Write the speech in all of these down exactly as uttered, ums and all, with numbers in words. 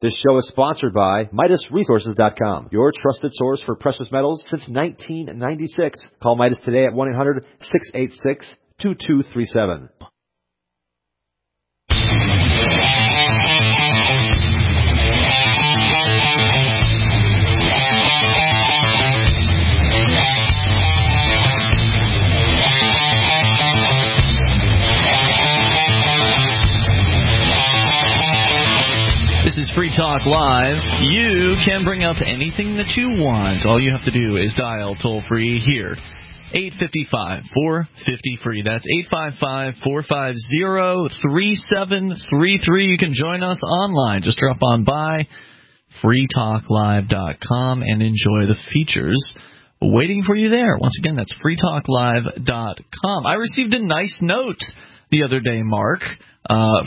This show is sponsored by Midas Resources dot com, your trusted source for precious metals since nineteen ninety-six. Call Midas today at one eight hundred, six eight six, two two three seven. This is Free Talk Live. You can bring up anything that you want. All you have to do is dial toll-free here. eight five five, four five zero, free. That's eight five five, four five zero, three seven three three. You can join us online. Just drop on by free talk live dot com and enjoy the features waiting for you there. Once again, that's free talk live dot com. I received a nice note the other day, Mark, uh,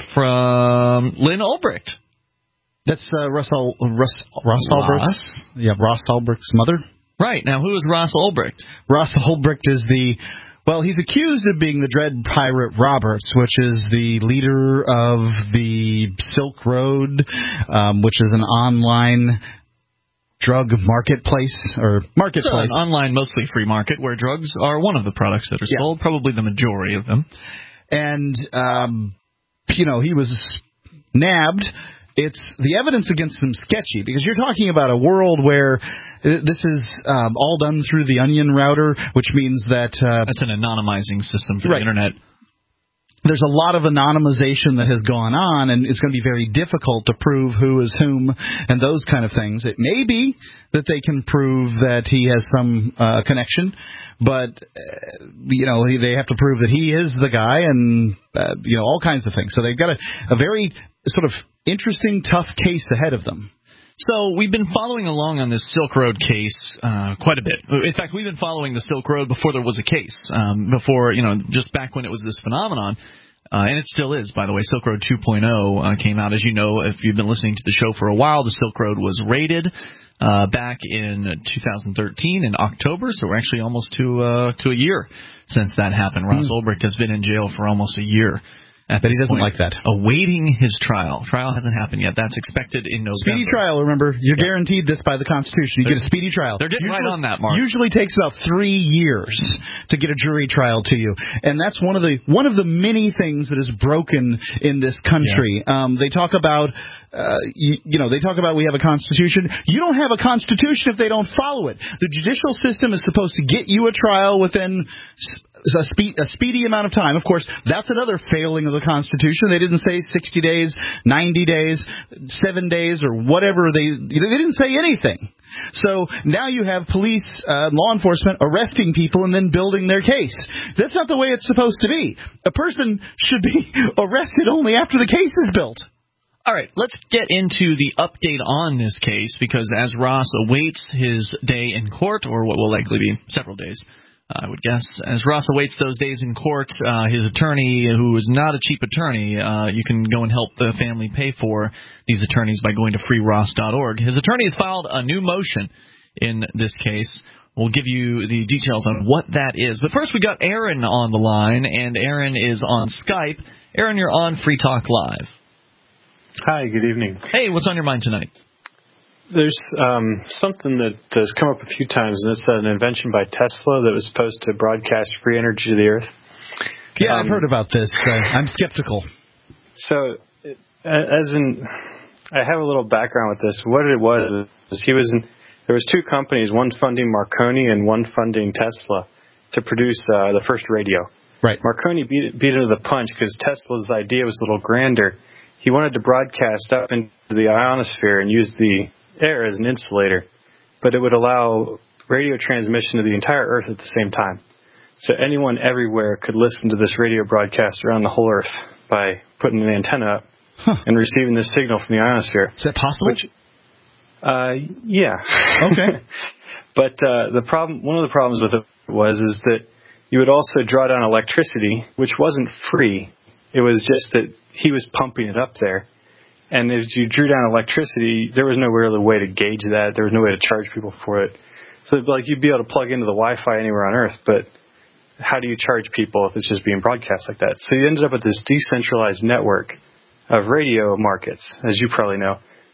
from Lynn Ulbricht. That's uh, Russell, Russ, Ross Ulbricht. Yeah, Ross Ulbricht's mother. Right. Now, who is Ross Ulbricht? Ross Ulbricht is the, well, he's accused of being the Dread Pirate Roberts, which is the leader of the Silk Road, um, which is an online drug marketplace, or marketplace. So an online, mostly free market, where drugs are one of the products that are yeah. sold, probably the majority of them. And, um, you know, he was nabbed. It's the evidence against him sketchy, because you're talking about a world where this is um, all done through the Onion router, which means that uh, that's an anonymizing system for right. the Internet. There's a lot of anonymization that has gone on, and it's going to be very difficult to prove who is whom and those kind of things. It may be that they can prove that he has some uh, connection, but uh, you know they have to prove that he is the guy, and uh, you know all kinds of things. So they've got a, a very sort of interesting, tough case ahead of them. So we've been following along on this Silk Road case uh, quite a bit. In fact, we've been following the Silk Road before there was a case, um, before, you know, just back when it was this phenomenon. Uh, and it still is, by the way. Silk Road two point oh uh, came out. As you know, if you've been listening to the show for a while, the Silk Road was raided uh, back in two thousand thirteen in October. So we're actually almost to uh, to a year since that happened. Ross mm. Ulbricht has been in jail for almost a year. But he doesn't point, like that. Awaiting his trial. Trial hasn't happened yet. That's expected in November. Speedy trial, remember. You're yeah. guaranteed this by the Constitution. You They're, get a speedy trial. They're getting usually, right on that, Mark. Usually takes about three years to get a jury trial to you. And that's one of the one of the many things that is broken in this country. Yeah. Um, they talk about, uh, you, you know, they talk about we have a Constitution. You don't have a Constitution if they don't follow it. The judicial system is supposed to get you a trial within a, spe- a speedy amount of time. Of course, that's another failing of the Constitution. They didn't say sixty days, ninety days, seven days, or whatever. They they didn't say anything. So now you have police, uh, law enforcement arresting people and then building their case. That's not the way it's supposed to be. A person should be arrested only after the case is built. All right, let's get into the update on this case, because as Ross awaits his day in court, or what will likely be several days, I would guess, as Ross awaits those days in court, uh, his attorney, who is not a cheap attorney, uh, you can go and help the family pay for these attorneys by going to free ross dot org. His attorney has filed a new motion in this case. We'll give you the details on what that is. But first, we got Aaron on the line, and Aaron is on Skype. Aaron, you're on Free Talk Live. Hi, good evening. Hey, what's on your mind tonight? There's um, something that has come up a few times, and it's an invention by Tesla that was supposed to broadcast free energy to the Earth. Yeah, um, I've heard about this. Uh, I'm skeptical. So, as in, I have a little background with this. What it was is he was in, there was two companies, one funding Marconi and one funding Tesla, to produce uh, the first radio. Right. Marconi beat beat into the punch because Tesla's idea was a little grander. He wanted to broadcast up into the ionosphere and use the air as an insulator, but it would allow radio transmission to the entire Earth at the same time. So anyone everywhere could listen to this radio broadcast around the whole Earth by putting an antenna up huh. and receiving this signal from the ionosphere. Is that possible? Which, uh, yeah. Okay. But uh, the problem, one of the problems with it was is that you would also draw down electricity, which wasn't free. It was just that he was pumping it up there. And as you drew down electricity, there was no real way to gauge that. There was no way to charge people for it. So, like, you'd be able to plug into the Wi-Fi anywhere on Earth, but how do you charge people if it's just being broadcast like that? So you ended up with this decentralized network of radio markets, as you probably know,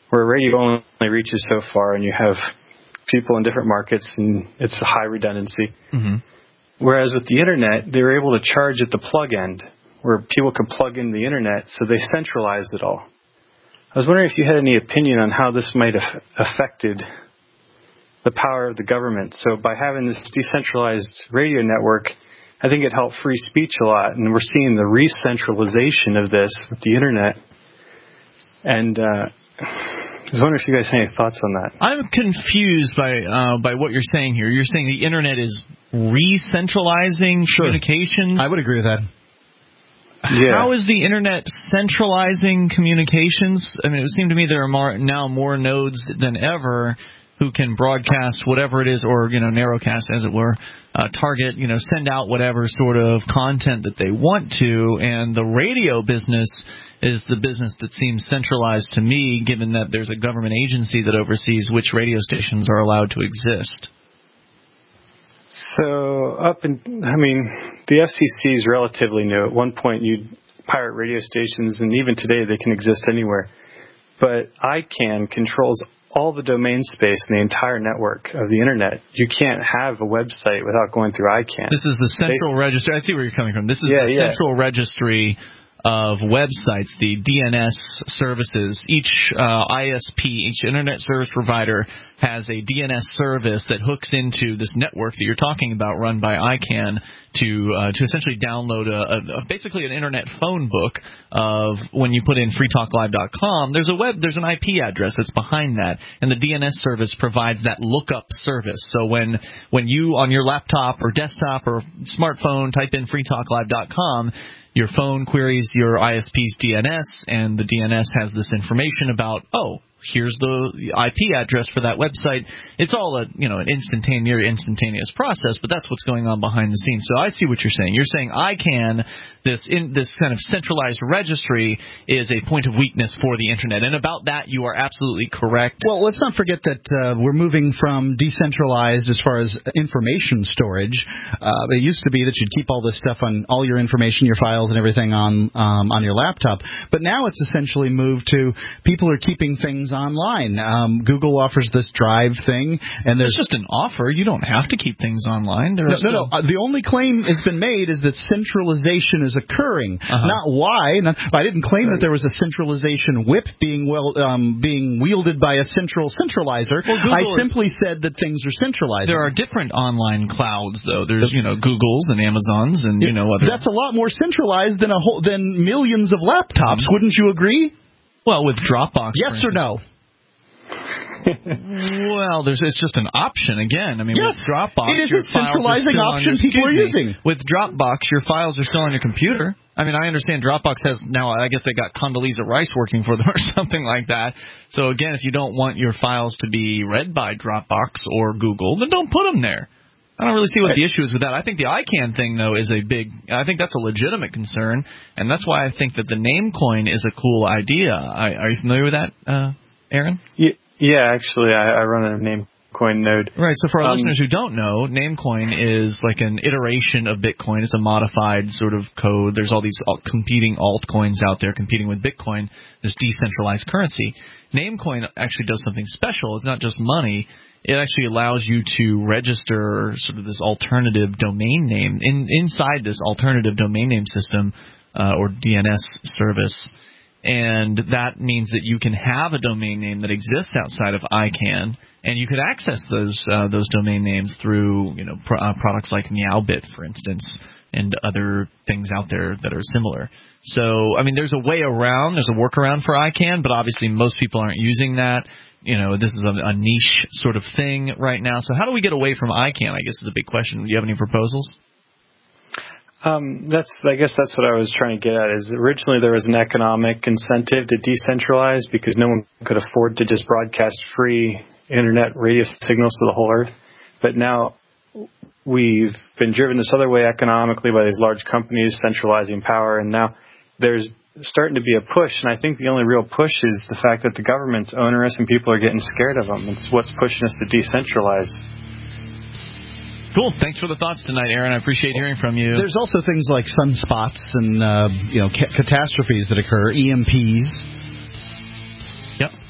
where radio only reaches so far, and you have people in different markets, and it's a high redundancy. Mm-hmm. Whereas with the internet, they were able to charge at the plug end, where people could plug in the internet, so they centralized it all. I was wondering if you had any opinion on how this might have affected the power of the government. So by having this decentralized radio network, I think it helped free speech a lot, and we're seeing the re-centralization of this with the internet. And uh, I was wondering if you guys had any thoughts on that. I'm confused by uh, by what you're saying here. You're saying the internet is re-centralizing sure. communications? I would agree with that. Yeah. How is the internet centralizing communications? I mean, it would seem to me there are more, now more nodes than ever who can broadcast whatever it is, or, you know, narrowcast, as it were, uh, target, you know, send out whatever sort of content that they want to, and the radio business is the business that seems centralized to me, given that there's a government agency that oversees which radio stations are allowed to exist. So, up in, I mean, the F C C is relatively new. At one point, you'd pirate radio stations, and even today they can exist anywhere. But I CAN controls all the domain space in the entire network of the internet. You can't have a website without going through I CAN. This is the central Basically. registry. I see where you're coming from. This is Yeah, the yeah. central registry of websites, the D N S services. Each uh, I S P, each internet service provider, has a D N S service that hooks into this network that you're talking about, run by I CAN, to uh, to essentially download a, a basically an internet phone book of when you put in free talk live dot com. There's a web, there's an I P address that's behind that, and the D N S service provides that lookup service. So when when you on your laptop or desktop or smartphone type in free talk live dot com, your phone queries your I S P's D N S, and the D N S has this information about, oh, here's the I P address for that website. It's all a, you know, an instantaneous, instantaneous process, but that's what's going on behind the scenes. So I see what you're saying. You're saying I CAN, this in this kind of centralized registry, is a point of weakness for the internet, and about that you are absolutely correct. Well, let's not forget that uh, we're moving from decentralized as far as information storage. Uh, it used to be that you'd keep all this stuff on all your information, your files, and everything on um, on your laptop, but now it's essentially moved to people are keeping things online. Um, Google offers this Drive thing, and there's it's just an offer. You don't have to keep things online. There no, are still... no, no. Uh, the only claim has been made is that centralization is occurring. Uh-huh. Not why. Not, I didn't claim right. that there was a centralization whip being well um, being wielded by a central centralizer. Well, I is, simply said that things are centralized. There are different online clouds, though. There's you know Googles and Amazons and you know other. That's a lot more centralized than a whole, than millions of laptops. Mm-hmm. Wouldn't you agree? Well, with Dropbox. Yes or no? Well, there's it's just an option again. I mean, yes, with Dropbox, it is your a centralizing option your, people are me, using. With Dropbox, your files are still on your computer. I mean, I understand Dropbox has now. I guess they got Condoleezza Rice working for them or something like that. So again, if you don't want your files to be read by Dropbox or Google, then don't put them there. I don't really see what right. the issue is with that. I think the I CAN thing, though, is a big – I think that's a legitimate concern, and that's why I think that the Namecoin is a cool idea. I, are you familiar with that, uh, Aaron? Yeah, yeah actually, I, I run a Namecoin node. Right, so for our um, listeners who don't know, Namecoin is like an iteration of Bitcoin. It's a modified sort of code. There's all these competing altcoins out there competing with Bitcoin, this decentralized currency. Namecoin actually does something special. It's not just money. It actually allows you to register sort of this alternative domain name in, inside this alternative domain name system uh, or D N S service. And that means that you can have a domain name that exists outside of I CAN, and you could access those uh, those domain names through you know pr- uh, products like Meowbit, for instance, and other things out there that are similar. So, I mean, there's a way around, there's a workaround for I CAN, but obviously most people aren't using that. You know, this is a, a niche sort of thing right now. So how do we get away from I CAN, I guess, is a big question. Do you have any proposals? Um, that's, I guess that's what I was trying to get at, is originally there was an economic incentive to decentralize because no one could afford to just broadcast free internet radio signals to the whole earth. But now we've been driven this other way economically by these large companies centralizing power, and now there's starting to be a push, and I think the only real push is the fact that the government's onerous and people are getting scared of them. It's what's pushing us to decentralize. Cool. Thanks for the thoughts tonight, Aaron. I appreciate hearing from you. There's also things like sunspots and uh, you know ca- catastrophes that occur, E M Ps. Yep.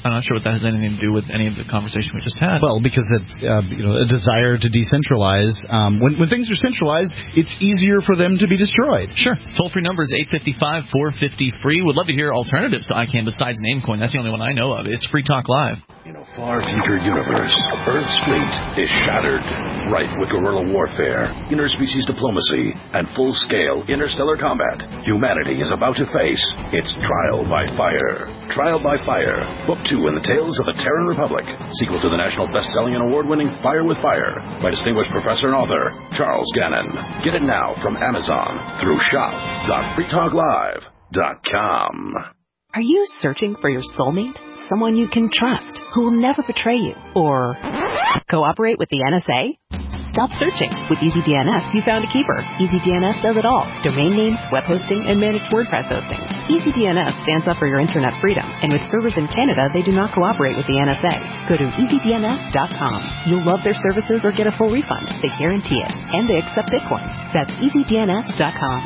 I'm not sure what that has anything to do with any of the conversation we just had. Well, because it, uh, you know, a desire to decentralize. Um, when, when things are centralized, it's easier for them to be destroyed. Sure. Toll-free number is eight five five, four five zero, free. Would love to hear alternatives to I CAN besides Namecoin. That's the only one I know of. It's Free Talk Live. In a far future universe, Earth's fleet is shattered, rife with guerrilla warfare, interspecies diplomacy, and full-scale interstellar combat. Humanity is about to face its trial by fire. Trial by Fire, Book two in the Tales of the Terran Republic, sequel to the national best-selling and award-winning Fire with Fire by distinguished professor and author Charles Gannon. Get it now from Amazon through shop dot free talk live dot com. Are you searching for your soulmate? Someone you can trust, who will never betray you, or cooperate with the N S A? Stop searching. With EasyDNS, you found a keeper. EasyDNS does it all. Domain names, web hosting, and managed WordPress hosting. EasyDNS stands up for your internet freedom, and with servers in Canada, they do not cooperate with the N S A. Go to easy D N S dot com. You'll love their services or get a full refund. They guarantee it, and they accept Bitcoin. That's easy D N S dot com.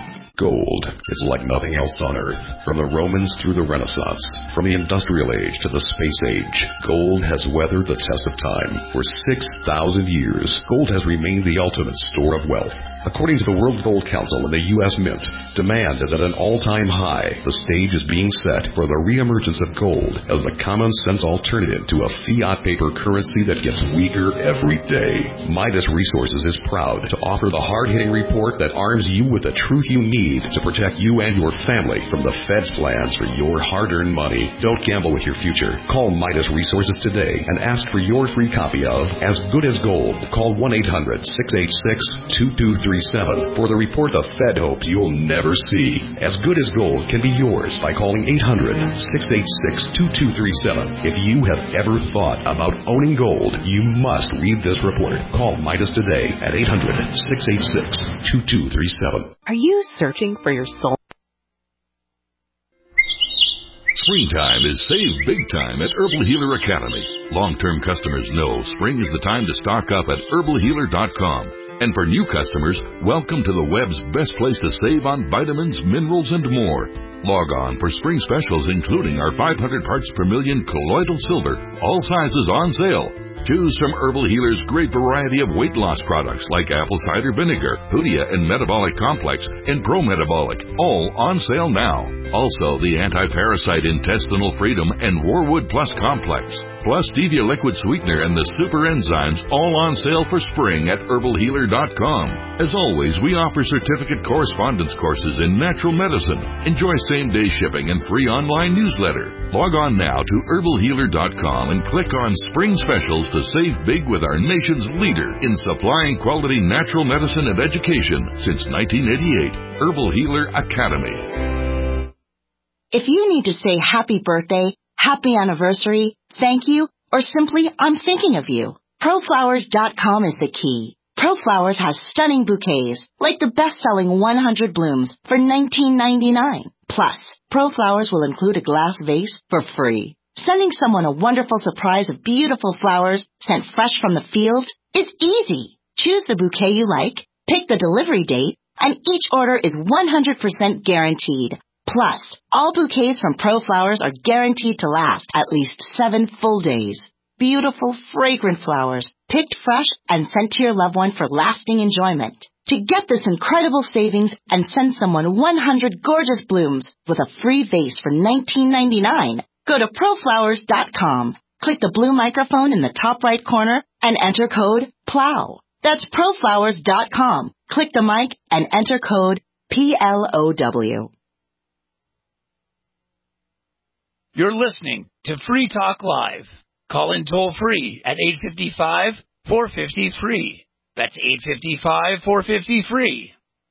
Gold. It's like nothing else on Earth. From the Romans through the Renaissance, from the Industrial Age to the Space Age, gold has weathered the test of time. For six thousand years, gold has remained the ultimate store of wealth. According to the World Gold Council and the U S Mint, demand is at an all-time high. The stage is being set for the reemergence of gold as the common-sense alternative to a fiat paper currency that gets weaker every day. Midas Resources is proud to offer the hard-hitting report that arms you with the truth you need to protect you and your family from the Fed's plans for your hard-earned money. Don't gamble with your future. Call Midas Resources today and ask for your free copy of As Good as Gold. Call one eight hundred, six eight six, two two three seven for the report the Fed hopes you'll never see. As Good as Gold can be yours by calling eight hundred, six eight six, two two three seven. If you have ever thought about owning gold, you must read this report. Call Midas today at eight hundred, six eight six, two two three seven. Are you searching for your soul? Springtime is save big time at Herbal Healer Academy. Long-term customers know spring is the time to stock up at herbal healer dot com. And for new customers, welcome to the web's best place to save on vitamins, minerals, and more. Log on for spring specials including our five hundred parts per million colloidal silver, all sizes on sale. Choose from Herbal Healer's great variety of weight loss products like apple cider vinegar, Hoodia and Metabolic Complex, and Pro Metabolic, all on sale now. Also, the Anti-Parasite Intestinal Freedom and Warwood Plus Complex, plus Stevia Liquid Sweetener and the Super Enzymes, all on sale for spring at herbal healer dot com. As always, we offer certificate correspondence courses in natural medicine. Enjoy same-day shipping and free online newsletter. Log on now to herbal healer dot com and click on Spring Specials to save big with our nation's leader in supplying quality natural medicine and education since nineteen eighty-eight. Herbal Healer Academy. If you need to say happy birthday, happy anniversary, thank you, or simply I'm thinking of you, pro flowers dot com is the key. ProFlowers has stunning bouquets, like the best-selling one hundred blooms for nineteen ninety-nine. Plus, ProFlowers will include a glass vase for free. Sending someone a wonderful surprise of beautiful flowers sent fresh from the field is easy. Choose the bouquet you like, pick the delivery date, and each order is one hundred percent guaranteed. Plus, all bouquets from ProFlowers are guaranteed to last at least seven full days. Beautiful, fragrant flowers, picked fresh and sent to your loved one for lasting enjoyment. To get this incredible savings and send someone one hundred gorgeous blooms with a free vase for nineteen ninety-nine, go to pro flowers dot com, click the blue microphone in the top right corner, and enter code PLOW. That's pro flowers dot com. Click the mic and enter code P L O W. You're listening to Free Talk Live. Call in toll-free at eight five five, four five zero, free. That's eight five five, four five zero, free.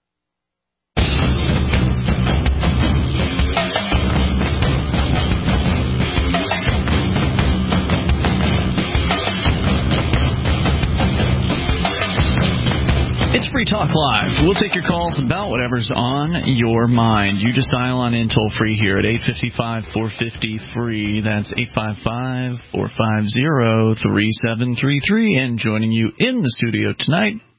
It's Free Talk Live. We'll take your calls about whatever's on your mind. You just dial on in toll-free here at eight five five, four five zero, free. That's eight five five, four five zero, three seven three three. And joining you in the studio tonight,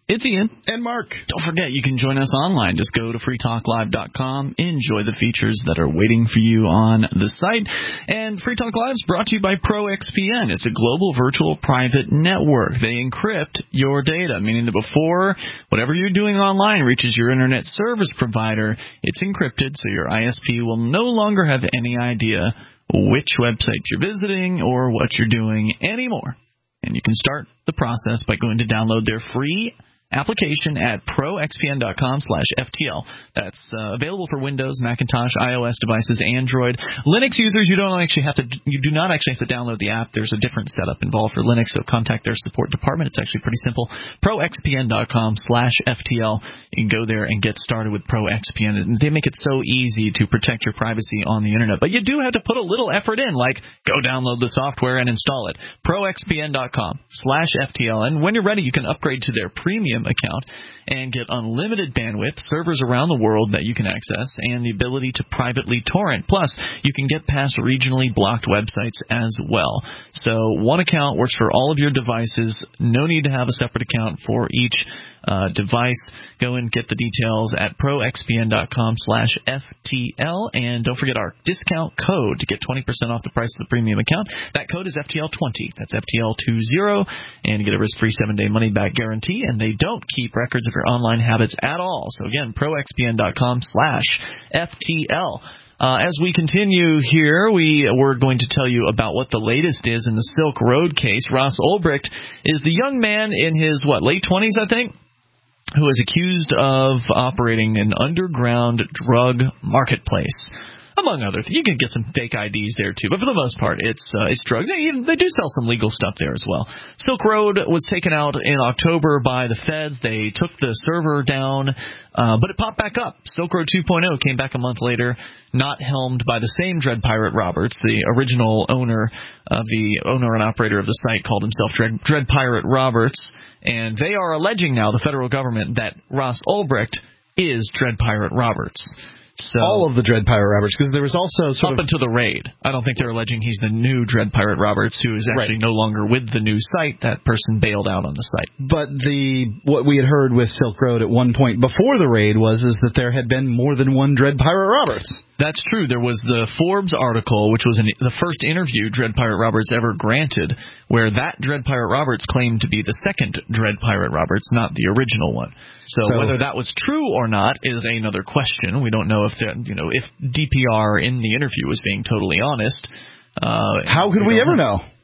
It's Ian. And Mark. Don't forget, you can join us online. Just go to free talk live dot com. Enjoy the features that are waiting for you on the site. And Free Talk Live is brought to you by ProXPN. It's a global virtual private network. They encrypt your data, meaning that before whatever you're doing online reaches your internet service provider, it's encrypted, so your I S P will no longer have any idea which website you're visiting or what you're doing anymore. And you can start the process by going to download their free application at proxpn dot com slash F T L. That's uh, available for Windows, Macintosh, iOS devices, Android. Linux users, you don't actually have to. You do not actually have to download the app. There's a different setup involved for Linux, so contact their support department. It's actually pretty simple. proxpn dot com slash F T L. You can go there and get started with ProXPN. They make it so easy to protect your privacy on the internet, but you do have to put a little effort in, like go download the software and install it. proxpn dot com slash F T L. And when you're ready, you can upgrade to their premium account and get unlimited bandwidth, servers around the world that you can access, and the ability to privately torrent. Plus, you can get past regionally blocked websites as well. So one account works for all of your devices. No need to have a separate account for each uh, device. Go and get the details at proxpn dot com slash F T L. And don't forget our discount code to get twenty percent off the price of the premium account. That code is F T L twenty. That's F T L twenty. And you get a risk-free seven-day money-back guarantee. And they don't keep records of your online habits at all. So again, proxpn dot com slash F T L. Uh, as we continue here, we we're going to tell you about what the latest is in the Silk Road case. Ross Ulbricht is the young man in his, what, late twenties, I think, who is accused of operating an underground drug marketplace. Among other things. You can get some fake I Ds there, too. But for the most part, it's uh, it's drugs. And even, they do sell some legal stuff there as well. Silk Road was taken out in October by the feds. They took the server down, uh, but it popped back up. Silk Road two point oh came back a month later, not helmed by the same Dread Pirate Roberts. The original owner of the owner and operator of the site called himself Dread, Dread Pirate Roberts. And they are alleging now, the federal government, that Ross Ulbricht is Dread Pirate Roberts. So, all of the Dread Pirate Roberts, because there was also sort up of... until the raid. I don't think they're alleging he's the new Dread Pirate Roberts, who is actually right. no longer with the new site. That person bailed out on the site. But the what we had heard with Silk Road at one point before the raid was is that there had been more than one Dread Pirate Roberts. That's true. There was the Forbes article, which was an, the first interview Dread Pirate Roberts ever granted, where that Dread Pirate Roberts claimed to be the second Dread Pirate Roberts, not the original one. So, so whether that was true or not is another question. We don't know if the, you know if D P R in the interview was being totally honest. Uh, How could we, we ever know? know?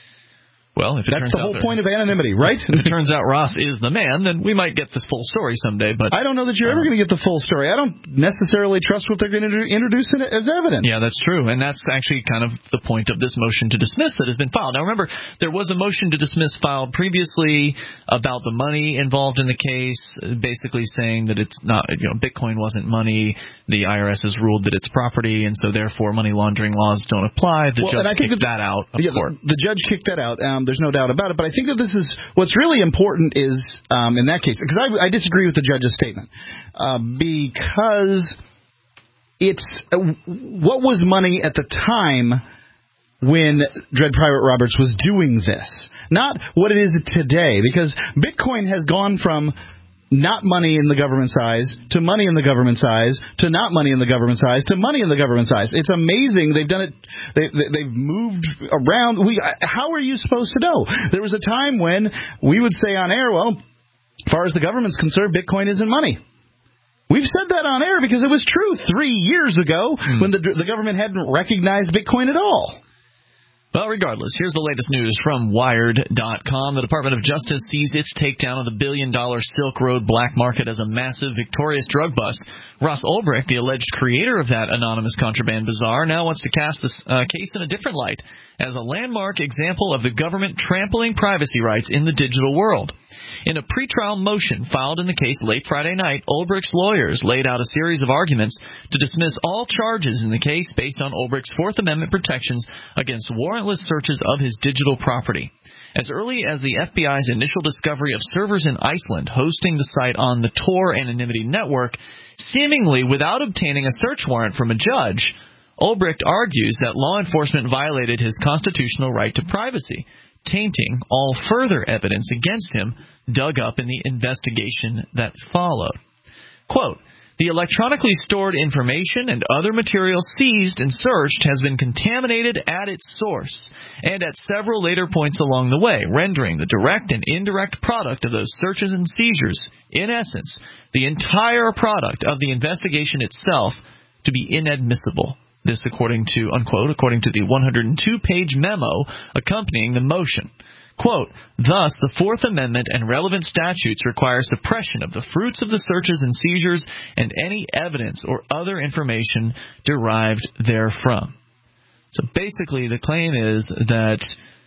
Well, if it That's turns the whole out point of anonymity, right? If it turns out Ross is the man, then we might get the full story someday. But I don't know that you're uh, ever going to get the full story. I don't necessarily trust what they're going to introduce in it as evidence. Yeah, that's true. And that's actually kind of the point of this motion to dismiss that has been filed. Now, remember, there was a motion to dismiss filed previously about the money involved in the case, basically saying that it's not, you know, Bitcoin wasn't money. The I R S has ruled that it's property, and so therefore money laundering laws don't apply. The well, judge kicked that, that out of yeah, court. The, the judge kicked that out. Um, there's no doubt about it. But I think that this is what's really important is um, in that case, because I, I disagree with the judge's statement, uh, because it's uh, what was money at the time when Dread Pirate Roberts was doing this, not what it is today, because Bitcoin has gone from not money in the government's eyes to money in the government's eyes to not money in the government's eyes to money in the government's eyes. It's amazing. They've done it. They, they, they've moved around. We, how are you supposed to know? There was a time when we would say on air, well, as far as the government's concerned, Bitcoin isn't money. We've said that on air because it was true three years ago mm. when the, the government hadn't recognized Bitcoin at all. Well, regardless, here's the latest news from Wired dot com. The Department of Justice sees its takedown of the billion-dollar Silk Road black market as a massive, victorious drug bust. Ross Ulbricht, the alleged creator of that anonymous contraband bazaar, now wants to cast this uh, case in a different light as a landmark example of the government trampling privacy rights in the digital world. In a pretrial motion filed in the case late Friday night, Ulbricht's lawyers laid out a series of arguments to dismiss all charges in the case based on Ulbricht's Fourth Amendment protections against warrantless searches of his digital property. As early as the F B I's initial discovery of servers in Iceland hosting the site on the Tor anonymity network, seemingly without obtaining a search warrant from a judge, Ulbricht argues that law enforcement violated his constitutional right to privacy. tainting all further evidence against him dug up in the investigation that followed. Quote, the electronically stored information and other material seized and searched has been contaminated at its source and at several later points along the way, rendering the direct and indirect product of those searches and seizures, in essence, the entire product of the investigation itself, to be inadmissible. This according to, unquote, according to the one hundred two page memo accompanying the motion. Quote, thus, the Fourth Amendment and relevant statutes require suppression of the fruits of the searches and seizures and any evidence or other information derived therefrom. So basically, the claim is that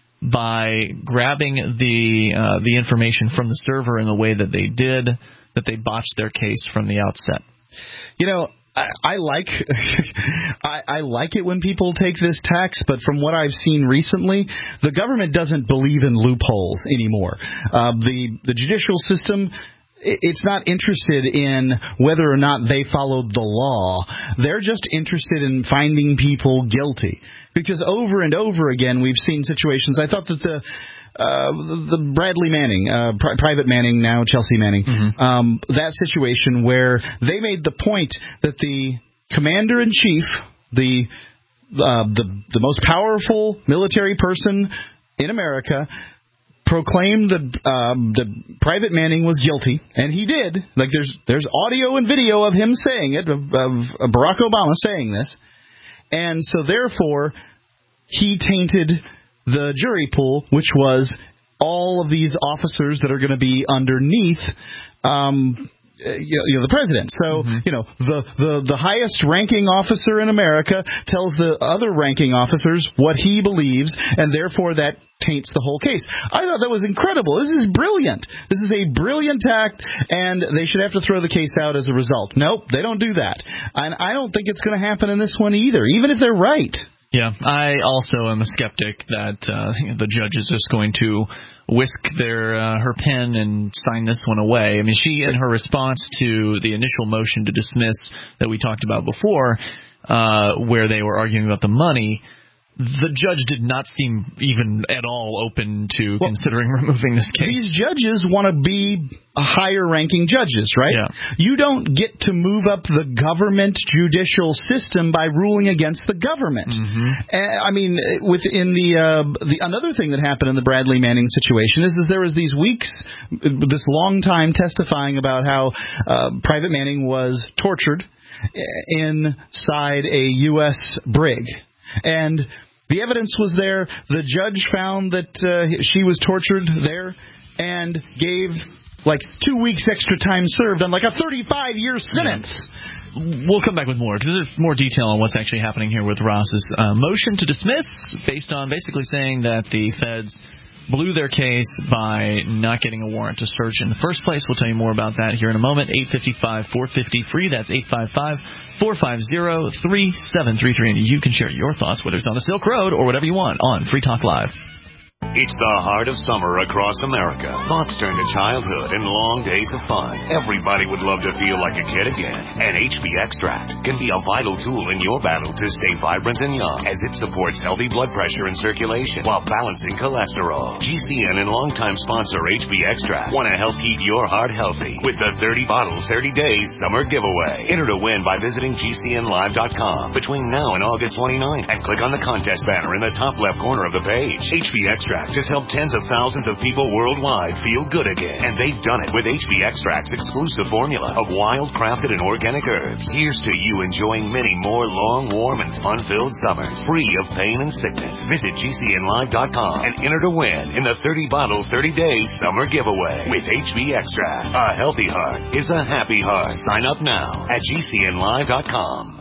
by grabbing the uh, the information from the server in the way that they did, that they botched their case from the outset. You know, I, I like I, I like it when people take this tax, but from what I've seen recently, the government doesn't believe in loopholes anymore. Uh, the the judicial system, it's not interested in whether or not they followed the law. They're just interested in finding people guilty. Because over and over again, we've seen situations. I thought that the Uh, the Bradley Manning, uh, Pri- Private Manning, now Chelsea Manning, mm-hmm. um, that situation where they made the point that the commander-in-chief, the, uh, the the most powerful military person in America, proclaimed that um, the Private Manning was guilty, and he did. Like there's there's audio and video of him saying it, of, of Barack Obama saying this, and so therefore he tainted the jury pool, which was all of these officers that are going to be underneath um, you know, the president. So, mm-hmm. you know, the, the, the highest ranking officer in America tells the other ranking officers what he believes, and therefore that taints the whole case. I thought that was incredible. This is brilliant. This is a brilliant act, and they should have to throw the case out as a result. Nope, they don't do that. And I don't think it's going to happen in this one either, even if they're right. Yeah, I also am a skeptic that uh, the judge is just going to whisk their uh, her pen and sign this one away. I mean, she, in her response to the initial motion to dismiss that we talked about before, uh, where they were arguing about the money, the judge did not seem even at all open to well, considering removing this case. These judges want to be higher-ranking judges, right? Yeah. You don't get to move up the government judicial system by ruling against the government. Mm-hmm. Uh, I mean, within the uh, the another thing that happened in the Bradley Manning situation is that there was these weeks, this long time testifying about how uh, Private Manning was tortured inside a U S brig. And the evidence was there. The judge found that uh, she was tortured there and gave like two weeks extra time served on like a thirty-five year sentence. Yeah. We'll come back with more because there's more detail on what's actually happening here with Ross's uh, motion to dismiss, based on basically saying that the feds blew their case by not getting a warrant to search in the first place. We'll tell you more about that here in a moment. eight five five, four five zero, free. That's eight five five, four five zero, three seven three three. And you can share your thoughts, whether it's on the Silk Road or whatever you want, on Free Talk Live. It's the heart of summer across America. Thoughts turn to childhood and long days of fun. Everybody would love to feel like a kid again. And H B Extract can be a vital tool in your battle to stay vibrant and young, as it supports healthy blood pressure and circulation while balancing cholesterol. G C N and longtime sponsor H B Extract want to help keep your heart healthy with the thirty bottles, thirty days summer giveaway. Enter to win by visiting G C N live dot com between now and August twenty-ninth and click on the contest banner in the top left corner of the page. H B Extract has helped tens of thousands of people worldwide feel good again, and they've done it with H B Extract's exclusive formula of wild, crafted, and organic herbs. Here's to you enjoying many more long, warm, and fun-filled summers, free of pain and sickness. Visit G C N live dot com and enter to win in the thirty bottle, thirty days summer giveaway with H B Extract. A healthy heart is a happy heart. Sign up now at G C N live dot com.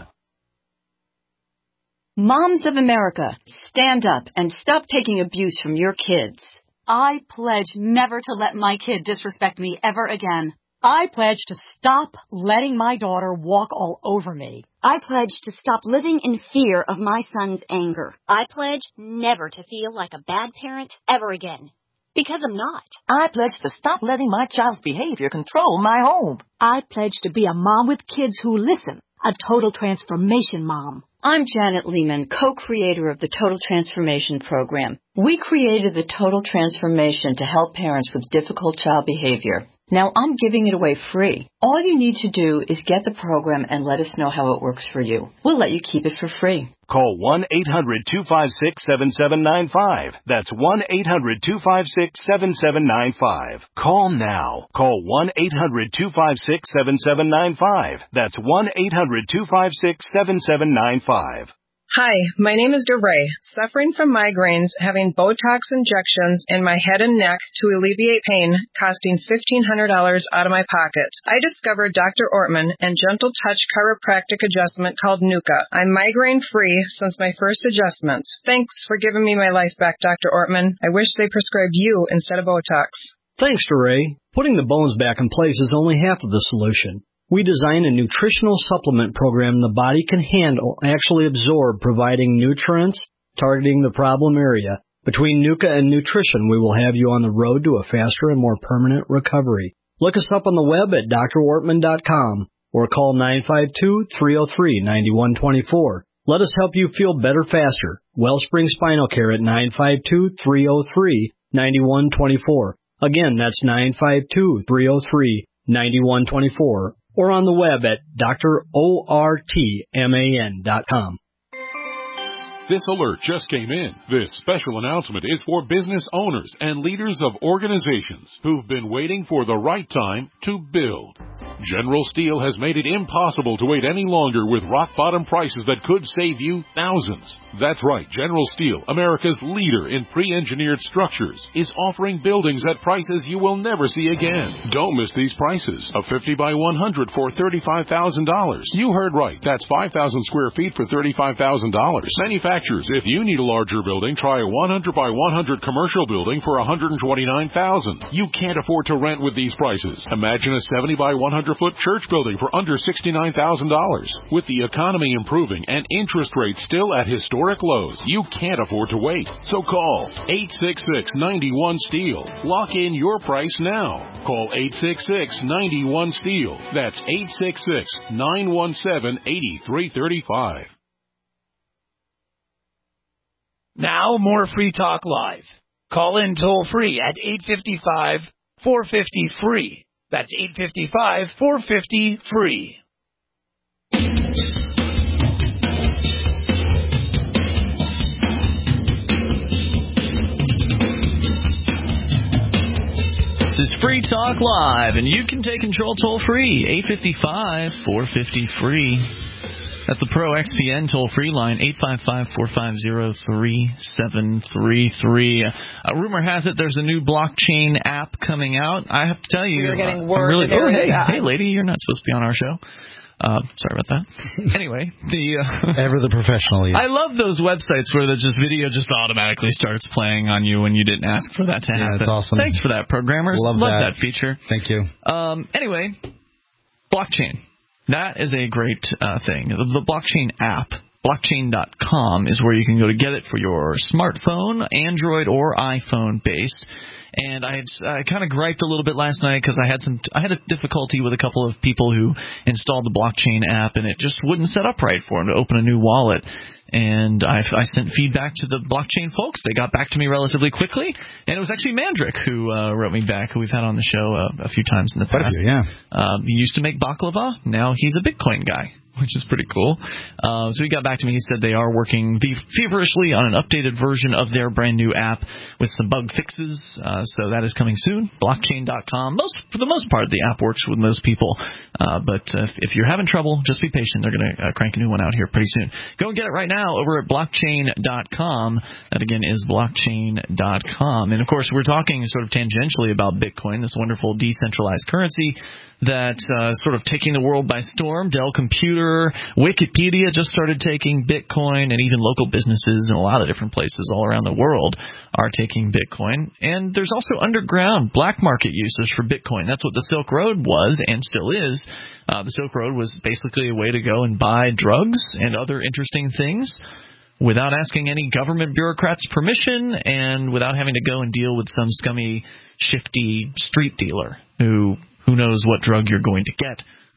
Moms of America, stand up and stop taking abuse from your kids. I pledge never to let my kid disrespect me ever again. I pledge to stop letting my daughter walk all over me. I pledge to stop living in fear of my son's anger. I pledge never to feel like a bad parent ever again. Because I'm not. I pledge to stop letting my child's behavior control my home. I pledge to be a mom with kids who listen. A total transformation mom. I'm Janet Lehman, co-creator of the Total Transformation Program. We created the Total Transformation to help parents with difficult child behavior. Now I'm giving it away free. All you need to do is get the program and let us know how it works for you. We'll let you keep it for free. Call one eight hundred two five six seven seven nine five. That's one eight hundred two five six seven seven nine five. Call now. Call one eight hundred two five six seven seven nine five. That's one eight hundred two five six seven seven nine five. Hi, my name is DeRay, suffering from migraines, having Botox injections in my head and neck to alleviate pain, costing fifteen hundred dollars out of my pocket. I discovered Doctor Ortman and Gentle Touch chiropractic adjustment called Nuka. I'm migraine-free since my first adjustments. Thanks for giving me my life back, Doctor Ortman. I wish they prescribed you instead of Botox. Thanks, DeRay. Putting the bones back in place is only half of the solution. We design a nutritional supplement program the body can handle, actually absorb, providing nutrients, targeting the problem area. Between Nuka and nutrition, we will have you on the road to a faster and more permanent recovery. Look us up on the web at D R ortman dot com or call nine five two, three oh three, nine one two four. Let us help you feel better faster. Wellspring Spinal Care at nine five two, three oh three, nine one two four. Again, that's nine five two, three oh three, nine one two four. Or on the web at D R ortman dot com. This alert just came in. This special announcement is for business owners and leaders of organizations who've been waiting for the right time to build. General Steel has made it impossible to wait any longer with rock-bottom prices that could save you thousands. That's right, General Steel, America's leader in pre-engineered structures, is offering buildings at prices you will never see again. Don't miss these prices. A fifty by one hundred for thirty-five thousand dollars. You heard right. That's five thousand square feet for thirty-five thousand dollars. Manufacturers, if you need a larger building, try a one hundred by one hundred commercial building for one hundred twenty-nine thousand dollars. You can't afford to rent with these prices. Imagine a seventy by one hundred foot church building for under sixty-nine thousand dollars. With the economy improving and interest rates still at historic lows, you can't afford to wait. So call eight six six, nine one, STEEL. Lock in your price now. Call eight six six, nine one, STEEL. That's eight six six, nine one seven, eight three three five. Now more Free Talk Live. Call in toll free at eight five five, four five zero, free. That's eight five five, four five zero, free. This is Free Talk Live, and you can take control toll-free, eight five five, four five zero, free. That's the Pro X P N toll-free line, eight five five, four five zero, three seven three three. Uh, rumor has it there's a new blockchain app coming out. I have to tell you, You're getting uh, word I'm really, there oh, hey, that. hey, lady, you're not supposed to be on our show. Uh, sorry about that. Anyway, the uh, ever the professional. You. I love those websites where the just video just automatically starts playing on you when you didn't ask for that to happen. Yeah, that's awesome. Thanks for that, programmers. Love, love that. that feature. Thank you. Um, anyway, blockchain. That is a great uh, thing. The, the blockchain app, blockchain dot com, is where you can go to get it for your smartphone, Android or iPhone based. And I, I kind of griped a little bit last night because I had some I had a difficulty with a couple of people who installed the blockchain app, and it just wouldn't set up right for them to open a new wallet. And I, I sent feedback to the blockchain folks. They got back to me relatively quickly, and it was actually Mandrick who uh, wrote me back, who we've had on the show uh, a few times in the past. Few, yeah. Um, he used to make baklava. Now he's a Bitcoin guy, which is pretty cool. Uh, so he got back to me. He said they are working feverishly on an updated version of their brand new app with some bug fixes. Uh, so that is coming soon. blockchain dot com. Most, for the most part, the app works with most people. Uh, but uh, if you're having trouble, just be patient. They're going to uh, crank a new one out here pretty soon. Go and get it right now over at blockchain dot com. That, again, is blockchain dot com. And, of course, we're talking sort of tangentially about Bitcoin, this wonderful decentralized currency that uh, sort of taking the world by storm. Dell Computer, Wikipedia just started taking Bitcoin, and even local businesses in a lot of different places all around the world are taking Bitcoin. And there's also underground black market uses for Bitcoin. That's what the Silk Road was and still is. Uh, the Silk Road was basically a way to go and buy drugs and other interesting things without asking any government bureaucrats' permission and without having to go and deal with some scummy, shifty street dealer who... Who knows what drug you're going to get?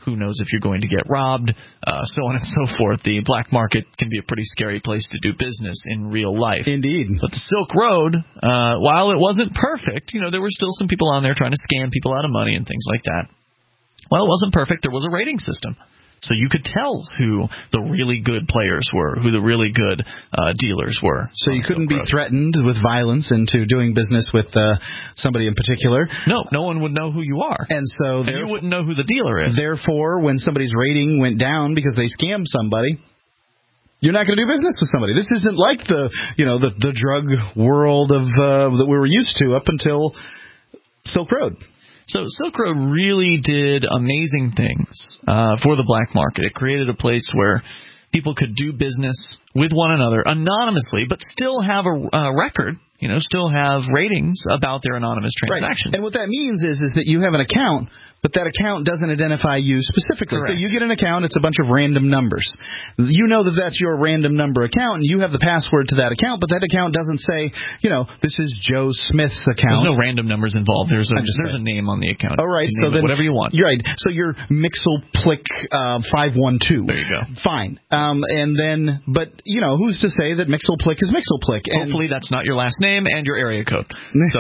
Who knows if you're going to get robbed, uh, so on and so forth. The black market can be a pretty scary place to do business in real life. Indeed. But the Silk Road, uh, while it wasn't perfect, you know, there were still some people on there trying to scam people out of money and things like that. Well, it wasn't perfect. There was a rating system. So you could tell who the really good players were, who the really good uh, dealers were. So you couldn't be threatened with violence into doing business with uh, somebody in particular. No, no one would know who you are. And so and you wouldn't know who the dealer is. Therefore, when somebody's rating went down because they scammed somebody, you're not going to do business with somebody. This isn't like the, you know, the, the drug world of uh, that we were used to up until Silk Road. So Silk Road really did amazing things uh, for the black market. It created a place where people could do business with one another anonymously, but still have a, a record, you know, still have ratings about their anonymous transactions. Right. And what that means is, is that you have an account, but that account doesn't identify you specifically. Correct. So you get an account, it's a bunch of random numbers. You know that that's your random number account, and you have the password to that account, but that account doesn't say, you know, this is Joe Smith's account. There's no random numbers involved. There's a, there's a name on the account. All right, you so then whatever you want. You're right. So you're Mixelplick uh, five one two. There you go. Fine. Um, and then, but you know, who's to say that Mixelplick is Mixelplick? And hopefully that's not your last name and your area code. So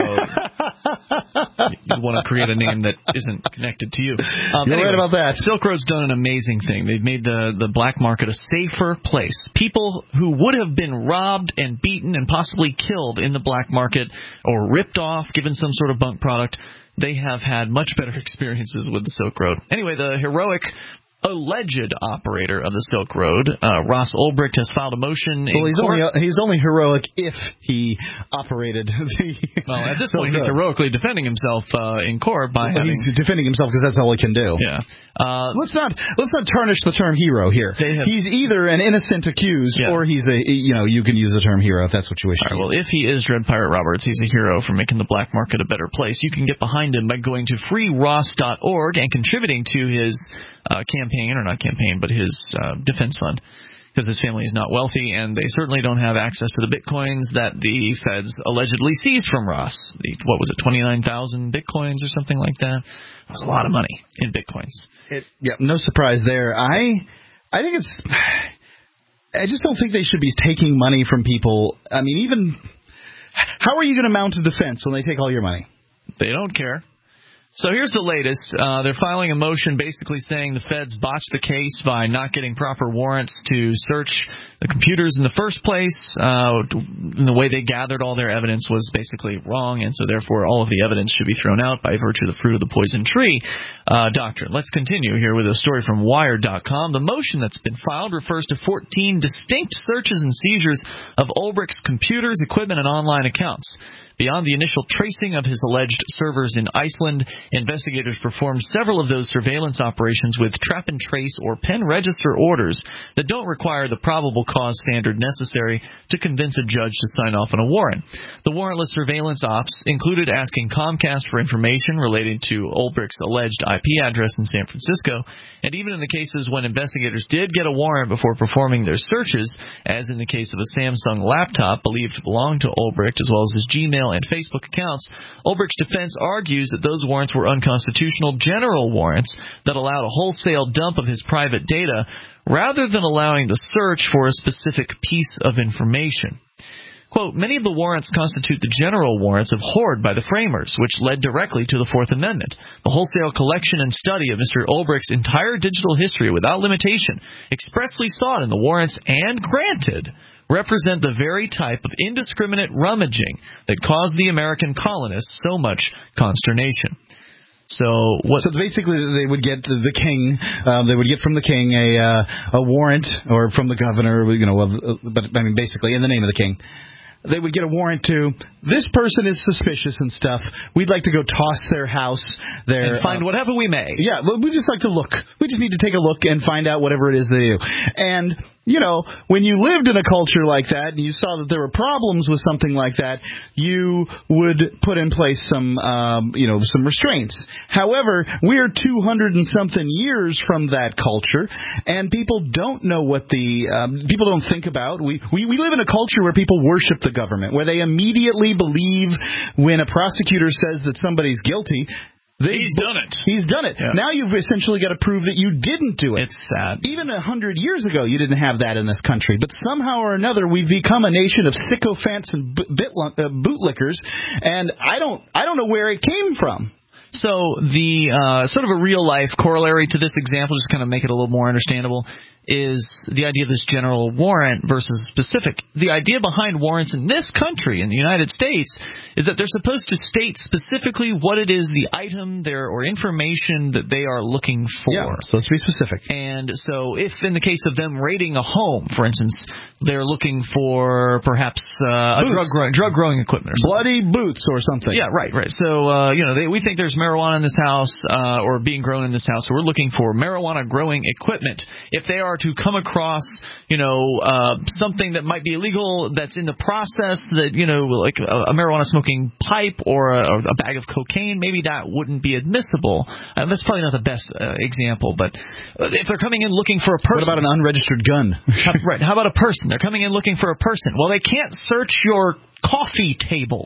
you want to create a name that isn't connected to you. Um, You're anyway, right about that. Silk Road's done an amazing thing. They've made the, the black market a safer place. People who would have been robbed and beaten and possibly killed in the black market or ripped off, given some sort of bunk product, they have had much better experiences with the Silk Road. Anyway, the heroic alleged operator of the Silk Road, uh, Ross Ulbricht, has filed a motion in well, he's court. only he's only heroic if he operated the. Well, at this Silk point, he's Road. heroically defending himself uh, in court by well, having. He's defending himself because that's all he can do. Yeah. Uh, let's not let's not tarnish the term hero here. Have, he's either an innocent accused, yeah. or he's a you know you can use the term hero if that's what you wish. All right, to well, use. if he is Dread Pirate Roberts, he's a hero for making the black market a better place. You can get behind him by going to free ross dot org and contributing to his uh, campaign, or not campaign, but his uh, defense fund, because his family is not wealthy, and they certainly don't have access to the bitcoins that the feds allegedly seized from Ross. The, what was it, twenty-nine thousand bitcoins or something like that? It was a lot of money in bitcoins. It, yeah, no surprise there. I I think it's. I just don't think they should be taking money from people. I mean, even how are you going to mount a defense when they take all your money? They don't care. So here's the latest. Uh, they're filing a motion basically saying the feds botched the case by not getting proper warrants to search the computers in the first place. Uh, and the way they gathered all their evidence was basically wrong, and so therefore all of the evidence should be thrown out by virtue of the fruit of the poison tree uh, doctrine. Let's continue here with a story from Wired dot com. The motion that's been filed refers to fourteen distinct searches and seizures of Ulbricht's computers, equipment, and online accounts. Beyond the initial tracing of his alleged servers in Iceland, investigators performed several of those surveillance operations with trap and trace or pen register orders that don't require the probable cause standard necessary to convince a judge to sign off on a warrant. The warrantless surveillance ops included asking Comcast for information relating to Ulbricht's alleged I P address in San Francisco, and even in the cases when investigators did get a warrant before performing their searches, as in the case of a Samsung laptop believed to belong to Ulbricht as well as his Gmail and Facebook accounts, Ulbricht's defense argues that those warrants were unconstitutional general warrants that allowed a wholesale dump of his private data rather than allowing the search for a specific piece of information. Quote, many of the warrants constitute the general warrants of Horde by the framers, which led directly to the Fourth Amendment. The wholesale collection and study of Mister Ulbricht's entire digital history without limitation, expressly sought in the warrants and granted, represent the very type of indiscriminate rummaging that caused the American colonists so much consternation. So what? So basically, they would get the, the king. Uh, they would get from the king a uh, a warrant, or from the governor. You know, uh, but I mean, basically, in the name of the king. They would get a warrant to, this person is suspicious and stuff. We'd like to go toss their house. Their, and find uh, whatever we may. Yeah, we just like to look. We just need to take a look and find out whatever it is they do. And, you know, when you lived in a culture like that and you saw that there were problems with something like that, you would put in place some, um, you know, some restraints. However, we're two hundred and something years from that culture, and people don't know what the, um, people don't think about. We, we, we live in a culture where people worship the government, where they immediately believe when a prosecutor says that somebody's guilty, They, he's done it. He's done it. Yeah. Now you've essentially got to prove that you didn't do it. It's sad. Even a hundred years ago, you didn't have that in this country. But somehow or another, we've become a nation of sycophants and bit, uh, bootlickers, and I don't, I don't know where it came from. So the uh, sort of a real-life corollary to this example, just kind of make it a little more understandable, is the idea of this general warrant versus specific. The idea behind warrants in this country, in the United States, is that they're supposed to state specifically what it is, the item there or information that they are looking for. Yeah, supposed to be specific. And so if in the case of them raiding a home, for instance, they're looking for perhaps uh, a drug, growing, drug growing equipment or something. Bloody boots or something. Yeah, right, right. So, uh, you know, they, we think there's marijuana in this house uh, or being grown in this house, so we're looking for marijuana growing equipment. If they are to come across, you know, uh, something that might be illegal that's in the process, that, you know, like a, a marijuana smoking pipe or a, a bag of cocaine, maybe that wouldn't be admissible. Uh, that's probably not the best uh, example, but if they're coming in looking for a person. What about an unregistered gun? how, right. How about a person? They're coming in looking for a person. Well, they can't search your coffee table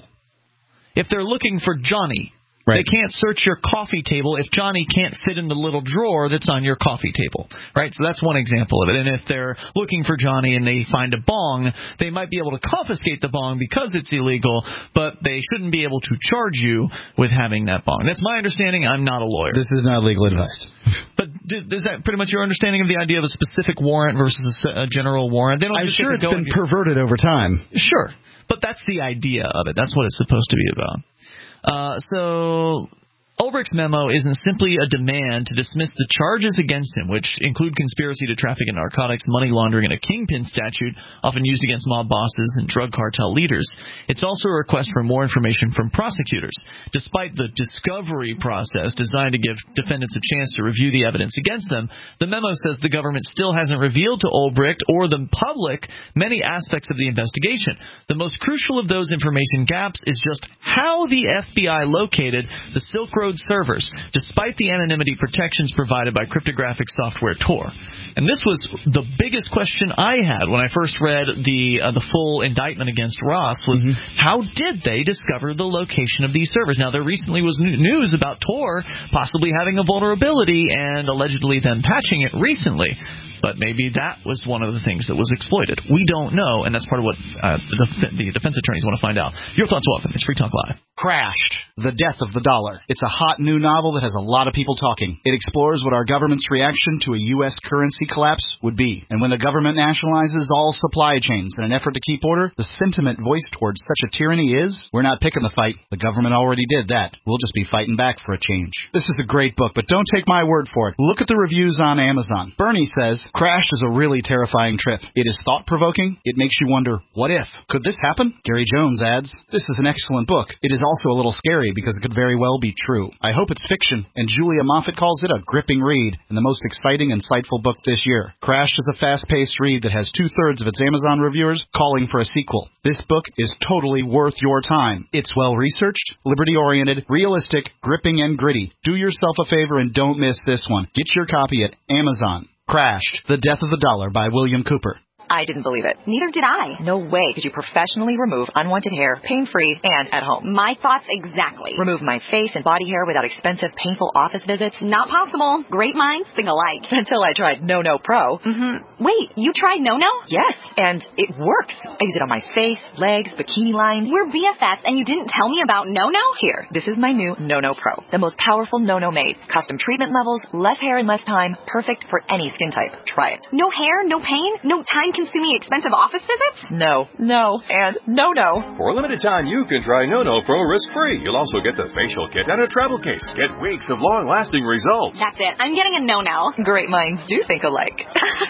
if they're looking for Johnny. Right. They can't search your coffee table if Johnny can't fit in the little drawer that's on your coffee table, right? So that's one example of it. And if they're looking for Johnny and they find a bong, they might be able to confiscate the bong because it's illegal, but they shouldn't be able to charge you with having that bong. That's my understanding. I'm not a lawyer. This is not legal advice. But is that pretty much your understanding of the idea of a specific warrant versus a general warrant? They don't I'm just sure it's been and... perverted over time. Sure. But that's the idea of it. That's what it's supposed to be about. Uh, so Ulbricht's memo isn't simply a demand to dismiss the charges against him, which include conspiracy to traffic in narcotics, money laundering, and a kingpin statute often used against mob bosses and drug cartel leaders. It's also a request for more information from prosecutors. Despite the discovery process designed to give defendants a chance to review the evidence against them, the memo says the government still hasn't revealed to Ulbricht or the public many aspects of the investigation. The most crucial of those information gaps is just how the F B I located the Silk Road servers, despite the anonymity protections provided by cryptographic software Tor. And this was the biggest question I had when I first read the uh, the full indictment against Ross was, mm-hmm. how did they discover the location of these servers? Now, there recently was news about Tor possibly having a vulnerability and allegedly them patching it recently. But maybe that was one of the things that was exploited. We don't know, and that's part of what uh, the, the defense attorneys want to find out. Your thoughts, welcome. It's Free Talk Live. Crashed. The Death of the Dollar. It's a hot new novel that has a lot of people talking. It explores what our government's reaction to a U S currency collapse would be. And when the government nationalizes all supply chains in an effort to keep order, the sentiment voiced towards such a tyranny is, we're not picking the fight. The government already did that. We'll just be fighting back for a change. This is a great book, but don't take my word for it. Look at the reviews on Amazon. Bernie says, Crashed is a really terrifying trip. It is thought-provoking. It makes you wonder, what if? Could this happen? Gary Jones adds, this is an excellent book. It is also a little scary because it could very well be true. I hope it's fiction, and Julia Moffat calls it a gripping read and the most exciting and insightful book this year. Crashed is a fast-paced read that has two-thirds of its Amazon reviewers calling for a sequel. This book is totally worth your time. It's well-researched, liberty-oriented, realistic, gripping, and gritty. Do yourself a favor and don't miss this one. Get your copy at Amazon. Crashed, The Death of the Dollar by William Cooper. I didn't believe it. Neither did I. No way could you professionally remove unwanted hair, pain-free, and at home. My thoughts exactly. Remove my face and body hair without expensive, painful office visits? Not possible. Great minds think alike. Until I tried No No Pro. Mm-hmm. Wait, you tried No No? Yes, and it works. I use it on my face, legs, bikini line. We're B F Fs and you didn't tell me about No No? Here, this is my new No No Pro. The most powerful No No made. Custom treatment levels, less hair in less time, perfect for any skin type. Try it. No hair, no pain, no time-consuming expensive office visits? No, no, and no, no. For a limited time, you can try No No Pro risk-free. You'll also get the facial kit and a travel case. Get weeks of long-lasting results. That's it. I'm getting a No No. Great minds do think alike.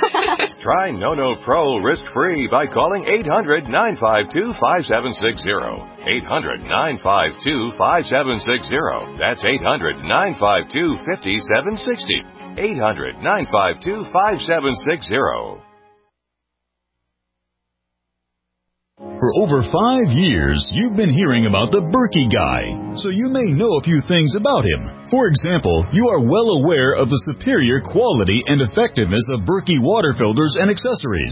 Try No No Pro risk-free by calling eight hundred, nine five two, five seven six zero. eight hundred, nine five two, five seven six zero. That's eight hundred, nine five two, five seven six zero. eight hundred, nine five two, five seven six zero. For over five years, you've been hearing about the Berkey guy, so you may know a few things about him. For example, you are well aware of the superior quality and effectiveness of Berkey water filters and accessories.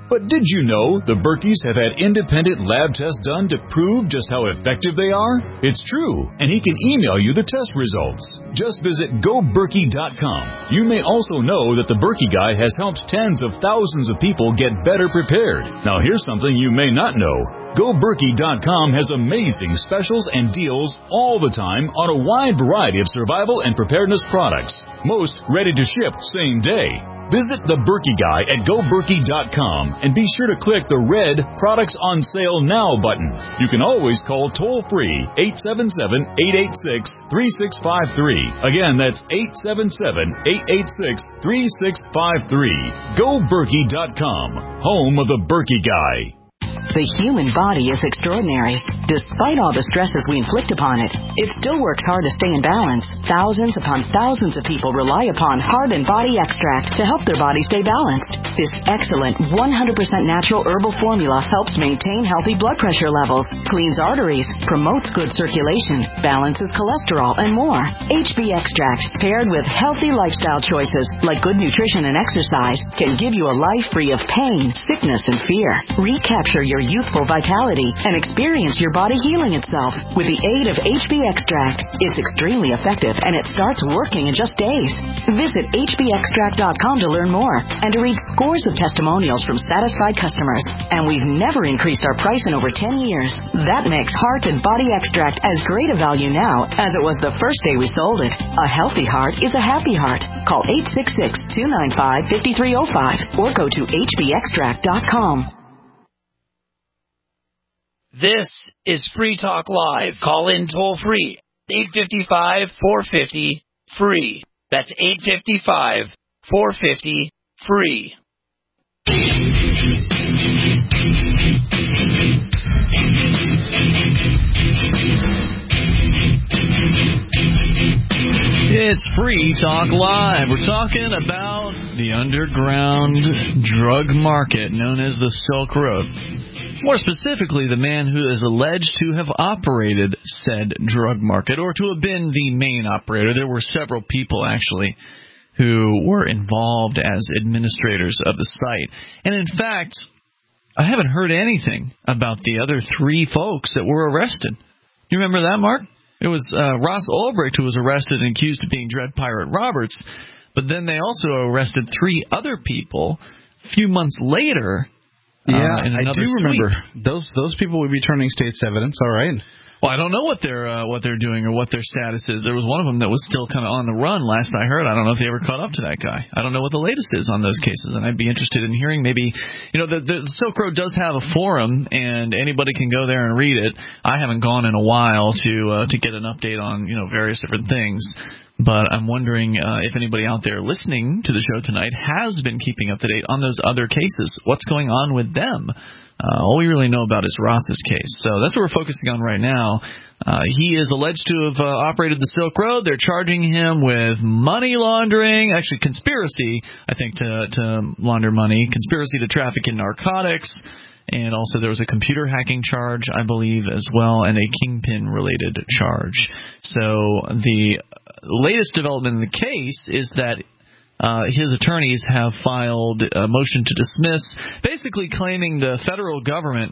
But did you know the Berkeys have had independent lab tests done to prove just how effective they are? It's true, and he can email you the test results. Just visit go berkey dot com. You may also know that the Berkey Guy has helped tens of thousands of people get better prepared. Now here's something you may not know. go berkey dot com has amazing specials and deals all the time on a wide variety of survival and preparedness products. Most ready to ship same day. Visit the Berkey Guy at go berkey dot com and be sure to click the red Products on Sale Now button. You can always call toll-free eight seven seven, eight eight six, three six five three. Again, that's eight seven seven, eight eight six, three six five three. go berkey dot com, home of the Berkey Guy. The human body is extraordinary. Despite all the stresses we inflict upon it, it still works hard to stay in balance. Thousands upon thousands of people rely upon Heart and Body Extract to help their body stay balanced. This excellent one hundred percent natural herbal formula helps maintain healthy blood pressure levels, cleans arteries, promotes good circulation, balances cholesterol, and more. H B Extract, paired with healthy lifestyle choices like good nutrition and exercise, can give you a life free of pain, sickness, and fear. Recapture your youthful vitality and experience your body healing itself with the aid of H B Extract. It's extremely effective and it starts working in just days. Visit H B extract dot com to learn more and to read scores of testimonials from satisfied customers. And we've never increased our price in over ten years. That makes Heart and Body Extract as great a value now as it was the first day we sold it. A healthy heart is a happy heart. Call eight six six, two nine five, five three zero five or go to H B extract dot com. This is Free Talk Live. Call in toll free. eight five five, four five zero, free. That's eight five five, four five zero, free. It's Free Talk Live. We're talking about the underground drug market known as the Silk Road. More specifically, the man who is alleged to have operated said drug market, or to have been the main operator. There were several people, actually, who were involved as administrators of the site. And in fact, I haven't heard anything about the other three folks that were arrested. Do you remember that, Mark? It was uh, Ross Ulbricht who was arrested and accused of being Dread Pirate Roberts. But then they also arrested three other people a few months later. Yeah, uh, in I do sweep. remember those those people would be turning state's evidence. All right. Well, I don't know what they're uh, what they're doing or what their status is. There was one of them that was still kind of on the run last I heard. I don't know if they ever caught up to that guy. I don't know what the latest is on those cases, and I'd be interested in hearing. Maybe, you know, the, the Silk Road does have a forum, and anybody can go there and read it. I haven't gone in a while to uh, to get an update on, you know, various different things. But I'm wondering uh, if anybody out there listening to the show tonight has been keeping up to date on those other cases. What's going on with them? Uh, all we really know about is Ross's case. So that's what we're focusing on right now. Uh, he is alleged to have uh, operated the Silk Road. They're charging him with money laundering, actually conspiracy, I think, to, to launder money, conspiracy to traffic in narcotics, and also there was a computer hacking charge, I believe, as well, and a kingpin-related charge. So the latest development in the case is that Uh, his attorneys have filed a motion to dismiss, basically claiming the federal government,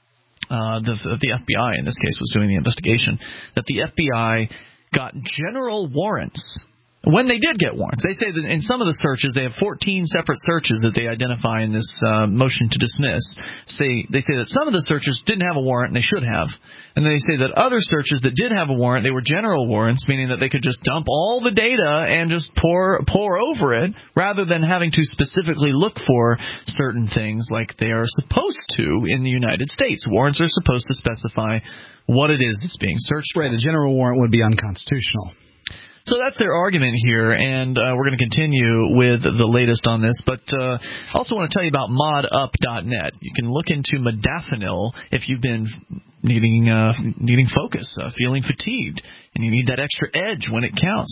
uh, the, the F B I in this case was doing the investigation, that the F B I got general warrants. When they did get warrants, they say that in some of the searches, they have fourteen separate searches that they identify in this uh, motion to dismiss. Say They say that some of the searches didn't have a warrant, and they should have. And they say that other searches that did have a warrant, they were general warrants, meaning that they could just dump all the data and just pour, pour over it, rather than having to specifically look for certain things like they are supposed to in the United States. Warrants are supposed to specify what it is that's being searched for. Right, a general warrant would be unconstitutional. So that's their argument here, and uh, we're going to continue with the latest on this. But uh, I also want to tell you about mod up dot net. You can look into modafinil if you've been needing uh, needing focus, uh, feeling fatigued, and you need that extra edge when it counts.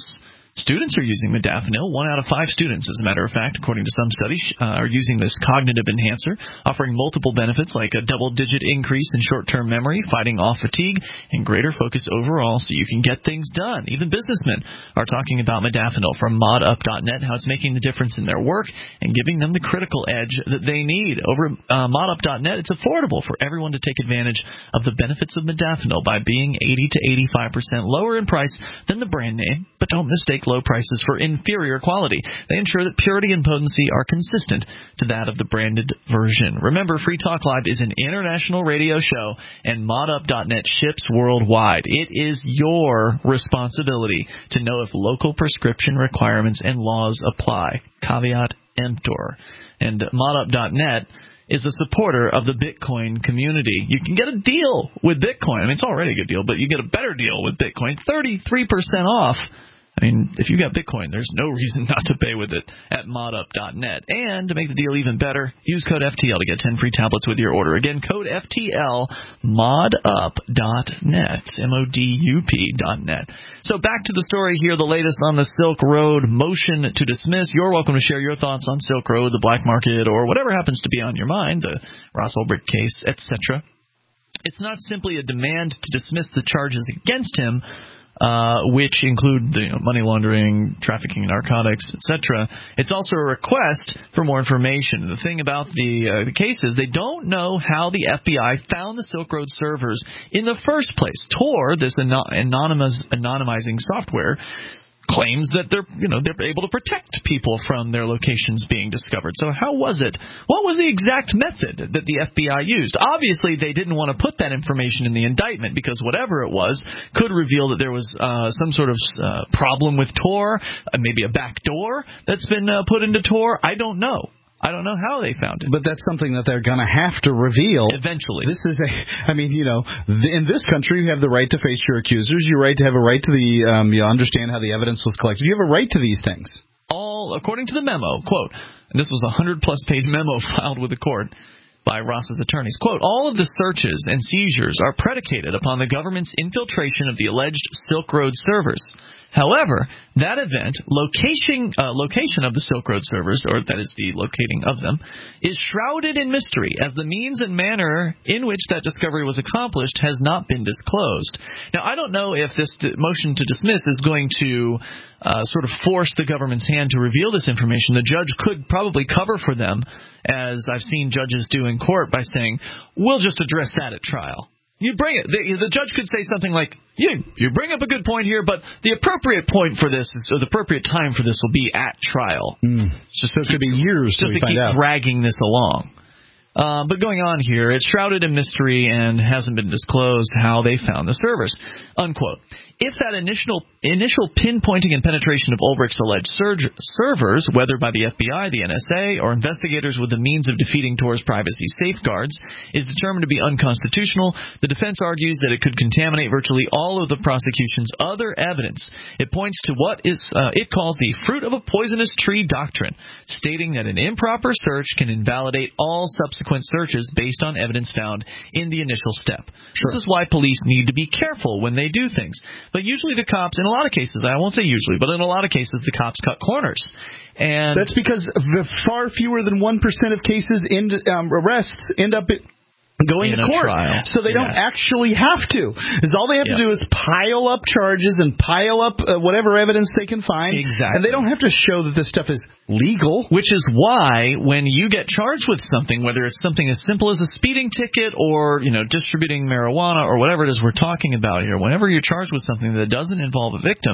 Students are using modafinil. One out of five students, as a matter of fact, according to some studies, uh, are using this cognitive enhancer, offering multiple benefits like a double-digit increase in short-term memory, fighting off fatigue, and greater focus overall so you can get things done. Even businessmen are talking about modafinil from mod up dot net, how it's making the difference in their work and giving them the critical edge that they need. Over uh, mod up dot net, it's affordable for everyone to take advantage of the benefits of modafinil by being eighty to eighty-five percent lower in price than the brand name, but don't mistake low prices for inferior quality. They ensure that purity and potency are consistent to that of the branded version. Remember, Free Talk Live is an international radio show, and mod up dot net ships worldwide. It is your responsibility to know if local prescription requirements and laws apply. Caveat emptor. And mod up dot net is a supporter of the Bitcoin community. You can get a deal with Bitcoin. I mean, it's already a good deal, but you get a better deal with Bitcoin, thirty-three percent off. I mean, if you got Bitcoin, there's no reason not to pay with it at mod up dot net. And to make the deal even better, use code F T L to get ten free tablets with your order. Again, code F T L, mod up dot net, M O D U P dot net. So back to the story here, the latest on the Silk Road motion to dismiss. You're welcome to share your thoughts on Silk Road, the black market, or whatever happens to be on your mind, the Ross Ulbricht case, et cetera. It's not simply a demand to dismiss the charges against him, Uh, which include you know, money laundering, trafficking in narcotics, et cetera. It's also a request for more information. The thing about the, uh, the case is they don't know how the F B I found the Silk Road servers in the first place. Tor, this anonymous, anonymizing software, claims that they're, you know, they're able to protect people from their locations being discovered. So how was it? What was the exact method that the F B I used? Obviously, they didn't want to put that information in the indictment because whatever it was could reveal that there was uh, some sort of uh, problem with Tor, uh, maybe a back door that's been uh, put into Tor. I don't know. I don't know how they found it. But that's something that they're going to have to reveal. Eventually. This is a, I mean, you know, in this country, you have the right to face your accusers. You right to have a right to the, um, you understand how the evidence was collected. You have a right to these things. All, according to the memo, quote, and this was a one hundred plus page memo filed with the court by Ross's attorneys, quote, all of the searches and seizures are predicated upon the government's infiltration of the alleged Silk Road servers. However, that event, location, uh, location of the Silk Road servers, or that is the locating of them, is shrouded in mystery, as the means and manner in which that discovery was accomplished has not been disclosed. Now, I don't know if this d- motion to dismiss is going to uh, sort of force the government's hand to reveal this information. The judge could probably cover for them, as I've seen judges do in court, by saying, we'll just address that at trial. You bring it. The, the judge could say something like, you, you bring up a good point here, but the appropriate point for this, is, or the appropriate time for this will be at trial. Mm. Just so it could be years just till we to find keep out. dragging this along. Uh, but going on here, it's shrouded in mystery and hasn't been disclosed how they found the servers, unquote. If that initial initial pinpointing and penetration of Ulbricht's alleged surge, servers, whether by the F B I, the N S A, or investigators with the means of defeating Tor's privacy safeguards, is determined to be unconstitutional, the defense argues that it could contaminate virtually all of the prosecution's other evidence. It points to what is uh, it calls the fruit of a poisonous tree doctrine, stating that an improper search can invalidate all subsequent searches based on evidence found in the initial step. Sure. This is why police need to be careful when they do things. But usually the cops, in a lot of cases, I won't say usually, but in a lot of cases, the cops cut corners. And that's because the far fewer than one percent of cases end, um, arrests end up going in to court. Trial. So they yes. don't actually have to. Is all they have yep. to do is pile up charges and pile up uh, whatever evidence they can find. Exactly. And they don't have to show that this stuff is legal. Which is why when you get charged with something, whether it's something as simple as a speeding ticket or, you know, distributing marijuana or whatever it is we're talking about here, whenever you're charged with something that doesn't involve a victim,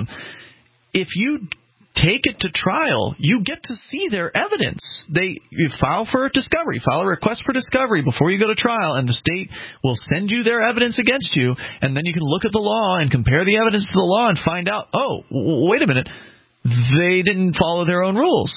if you take it to trial, you get to see their evidence. They you file for a discovery, file a request for discovery before you go to trial, and the state will send you their evidence against you, and then you can look at the law and compare the evidence to the law and find out, oh, w- wait a minute, they didn't follow their own rules.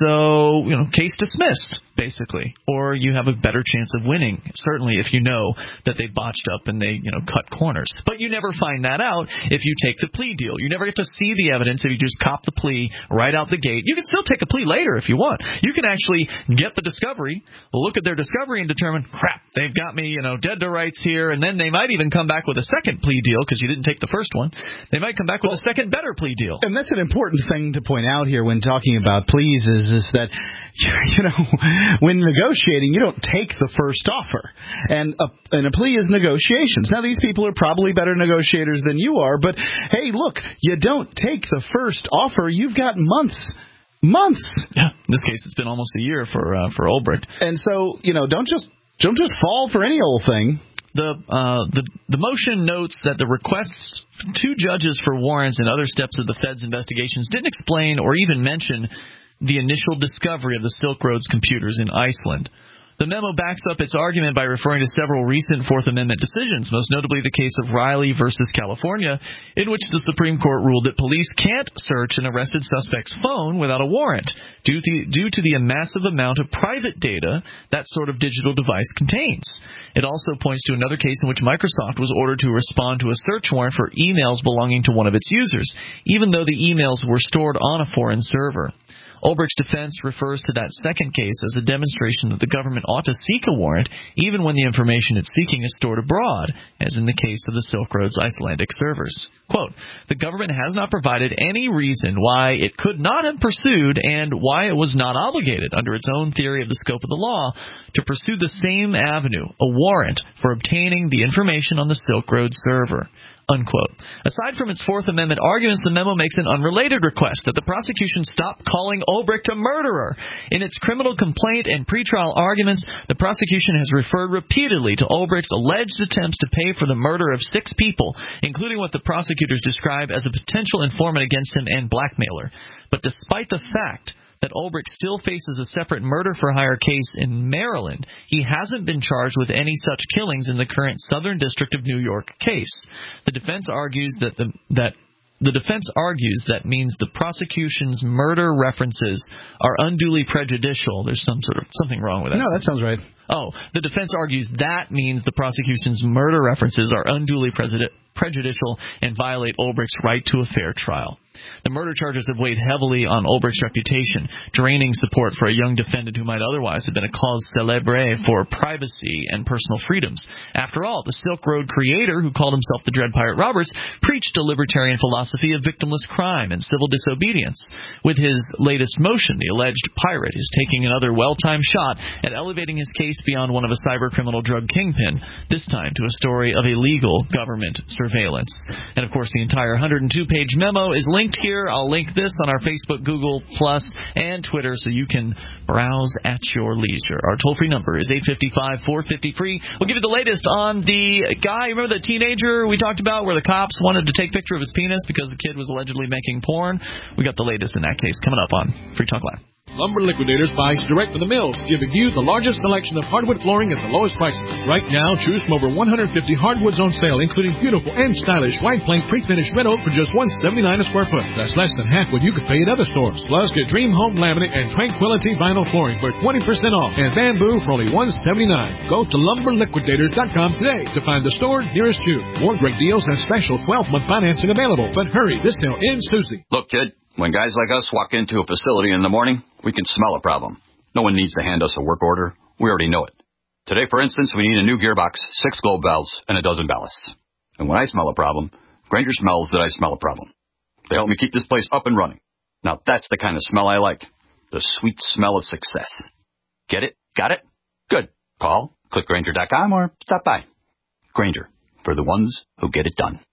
So, you know, case dismissed, basically. Or you have a better chance of winning, certainly if you know that they botched up and they, you know, cut corners. But you never find that out if you take the plea deal. You never get to see the evidence if you just cop the plea right out the gate. You can still take a plea later if you want. You can actually get the discovery, look at their discovery and determine, crap, they've got me, you know, dead to rights here. And then they might even come back with a second plea deal because you didn't take the first one. They might come back with a second better plea deal. And that's an important thing to point out here when talking about pleas is, is that, you know, when negotiating, you don't take the first offer. And a, and a plea is negotiations. Now, these people are probably better negotiators than you are, but, hey, look, you don't take the first offer. You've got months. Months. Yeah, in this case, it's been almost a year for uh, for Ulbricht. And so, you know, don't just don't just fall for any old thing. The, uh, the the motion notes that the requests from two judges for warrants and other steps of the Fed's investigations didn't explain or even mention the initial discovery of the Silk Road's computers in Iceland. The memo backs up its argument by referring to several recent Fourth Amendment decisions, most notably the case of Riley versus California, in which the Supreme Court ruled that police can't search an arrested suspect's phone without a warrant due to, due to the massive amount of private data that sort of digital device contains. It also points to another case in which Microsoft was ordered to respond to a search warrant for emails belonging to one of its users, even though the emails were stored on a foreign server. Ulbricht's defense refers to that second case as a demonstration that the government ought to seek a warrant even when the information it's seeking is stored abroad, as in the case of the Silk Road's Icelandic servers. Quote, the government has not provided any reason why it could not have pursued and why it was not obligated, under its own theory of the scope of the law, to pursue the same avenue, a warrant, for obtaining the information on the Silk Road server. Unquote. Aside from its Fourth Amendment arguments, the memo makes an unrelated request that the prosecution stop calling Ulbricht a murderer. In its criminal complaint and pretrial arguments, the prosecution has referred repeatedly to Ulbricht's alleged attempts to pay for the murder of six people, including what the prosecutors describe as a potential informant against him and blackmailer. But despite the fact that Ulbricht still faces a separate murder-for-hire case in Maryland, he hasn't been charged with any such killings in the current Southern District of New York case. The defense argues that the that the defense argues that means the prosecution's murder references are unduly prejudicial. There's some sort of something wrong with that. No, that sounds right. Oh, the defense argues that means the prosecution's murder references are unduly prejudicial and violate Ulbricht's right to a fair trial. The murder charges have weighed heavily on Ulbricht's reputation, draining support for a young defendant who might otherwise have been a cause célèbre for privacy and personal freedoms. After all, the Silk Road creator, who called himself the Dread Pirate Roberts, preached a libertarian philosophy of victimless crime and civil disobedience. With his latest motion, the alleged pirate is taking another well-timed shot at elevating his case beyond one of a cyber-criminal drug kingpin, this time to a story of illegal government surveillance. And, of course, the entire one hundred two page memo is linked here. I'll link this on our Facebook, Google Plus, and Twitter so you can browse at your leisure. Our toll-free number is eight five five, four five zero, free. We'll give you the latest on the guy, remember the teenager we talked about where the cops wanted to take a picture of his penis because the kid was allegedly making porn? We got the latest in that case coming up on Free Talk Live. Lumber Liquidators buys direct from the mills, giving you the largest selection of hardwood flooring at the lowest prices. Right now, choose from over one hundred fifty hardwoods on sale, including beautiful and stylish white plank pre-finished red oak for just one hundred seventy-nine dollars a square foot. That's less than half what you could pay at other stores. Plus, get Dream Home Laminate and Tranquility Vinyl Flooring for twenty percent off, and Bamboo for only one hundred seventy-nine dollars. Go to lumber liquidators dot com today to find the store nearest you. More great deals and special twelve month financing available. But hurry, this sale ends Tuesday. Look, kid. When guys like us walk into a facility in the morning, we can smell a problem. No one needs to hand us a work order. We already know it. Today, for instance, we need a new gearbox, six globe valves, and a dozen ballasts. And when I smell a problem, Grainger smells that I smell a problem. They help me keep this place up and running. Now, that's the kind of smell I like. The sweet smell of success. Get it? Got it? Good. Call, click Grainger dot com, or stop by. Grainger, for the ones who get it done.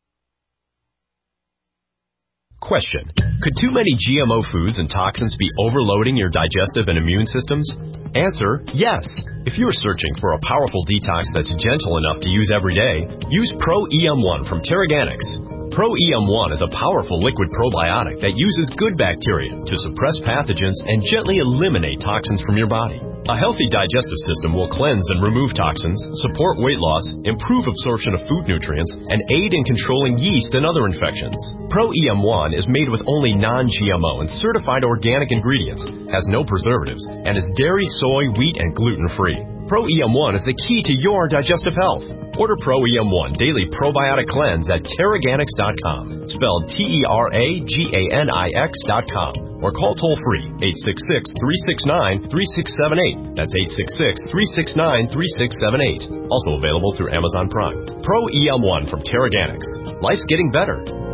Question. Could too many G M O foods and toxins be overloading your digestive and immune systems? Answer, yes. If you're searching for a powerful detox that's gentle enough to use every day, use Pro E M one from Terraganics. Pro E M one is a powerful liquid probiotic that uses good bacteria to suppress pathogens and gently eliminate toxins from your body. A healthy digestive system will cleanse and remove toxins, support weight loss, improve absorption of food nutrients, and aid in controlling yeast and other infections. Pro E M one is made with only non G M O and certified organic ingredients, has no preservatives, and is dairy, soy, wheat, and gluten-free. Pro E M one is the key to your digestive health. Order Pro E M one Daily Probiotic Cleanse at Teraganix dot com, spelled T E R A G A N I X dot com, or call toll-free eight six six, three six nine, three six seven eight. That's eight six six, three six nine, three six seven eight. Also available through Amazon Prime. Pro E M one from Teraganix. Life's getting better.